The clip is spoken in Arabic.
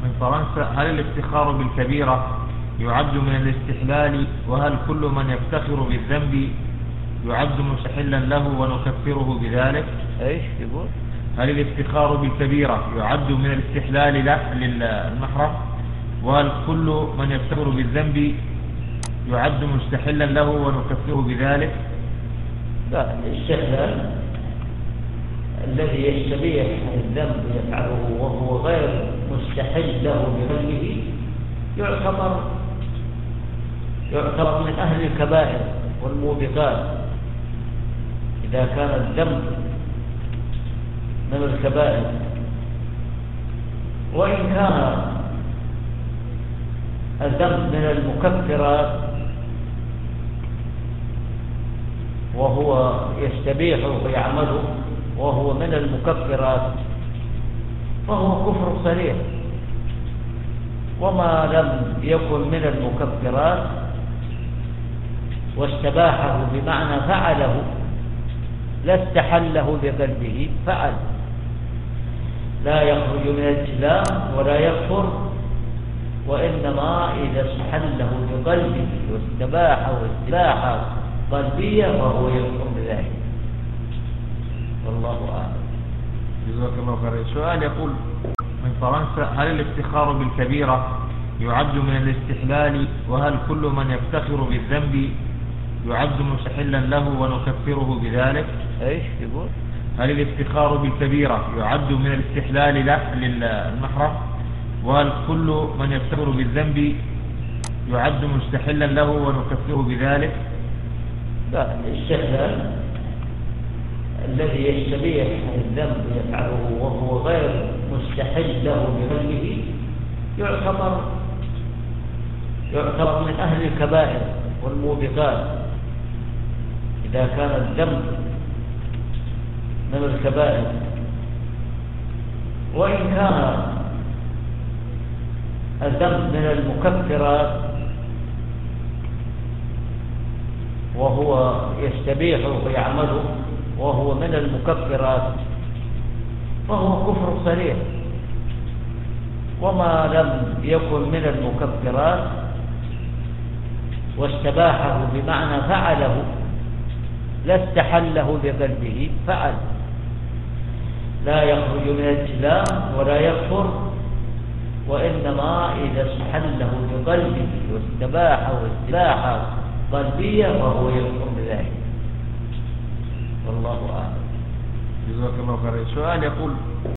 من فرنسا: هل الافتخار بالكبيرة يعد من الاستحلال؟ وهل كل من يفتخر بالذنب يعد مستحلا له ونكفره بذلك؟ ايش يقول؟ هل الافتخار بالكبيرة يعد من الاستحلال للمحرم؟ وهل كل من يفتخر بالذنب يعد مستحلا له ونكفره بذلك؟ لا، الاستحلال الذي يستبيح الذنب يفعله وهو غير مستحل له بذنبه يعتبر من أهل الكبائر والموبقات إذا كان الذنب من الكبائر. وإن كان الذنب من المكفرات وهو يستبيح ويعمله وهو من المكفرات فهو كفر صريح. وما لم يكن من المكفرات واستباحه بمعنى فعله لا استحله بقلبه فعل، لا يخرج من الإسلام ولا يكفر، وإنما إذا استحله بقلبه واستباحه استباحة قلبية فهو يكفر بذلك. والله أعلم. جزاك الله خير. سؤال يقول من فرنسا: هل الافتخار بالكبيرة يعد من الاستحلال؟ وهل كل من يفتخر بالذنب يعد مستحلا له ونكفره بذلك؟ ايش يقول؟ هل الافتخار بالكبيرة يعد من الاستحلال للمحرم؟ وهل كل من يفتخر بالذنب يعد مستحلا له ونكفره بذلك؟ لا، الاستحلال الذي يستبيح الذنب يفعله وهو غير مستحل له بذنبه يعتبر من أهل الكبائر والموبقات إذا كان الذنب من الكبائر. وإن كان الذنب من المكفرات وهو يستبيح ويعمله وهو من المكفرات فهو كفر صريح. وما لم يكن من المكفرات واستباحه بمعنى فعله لا استحله بقلبه فعل، لا يخرج من الإسلام ولا يكفر، وإنما إذا استحله بقلبه واستباحه استباحة قلبية فهو يكفر بذلك. والله أعلم. جزاك الله خير. سؤال يقول